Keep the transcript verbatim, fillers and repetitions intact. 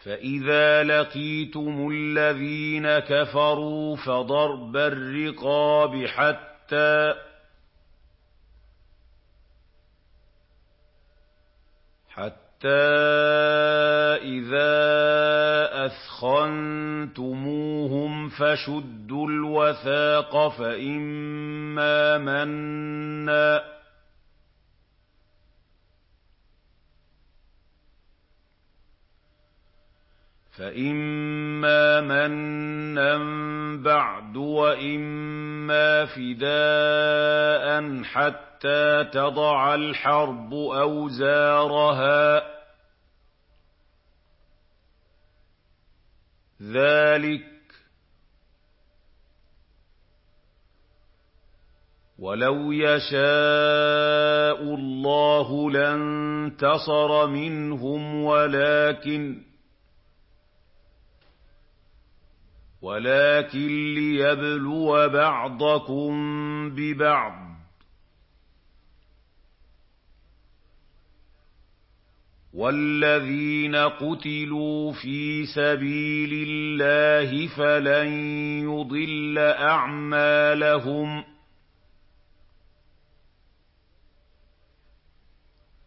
فَإِذَا لَقِيتُمُ الَّذِينَ كَفَرُوا فَضَرْبَ الرِّقَابِ حَتَّىٰ حَتَّىٰ إِذَا أَثْخَنتُمُوهُمْ فَشُدُّوا الْوَثَاقَ فَإِمَّا مَنًّا فَإِمَّا مَنًّا بَعْدُ وَإِمَّا فِدَاءً حَتَّىٰ تَضَعَ الْحَرْبُ أَوْزَارَهَا ۚ ذَٰلِكَ وَلَوْ يَشَاءُ اللَّهُ لَانتَصَرَ مِنْهُمْ وَلَٰكِن وَلَٰكِن لِّيَبْلُوَ بَعْضَكُم بِبَعْضٍ ۗ وَالَّذِينَ قُتِلُوا فِي سَبِيلِ اللَّهِ فَلَن يُضِلَّ أَعْمَالَهُمْ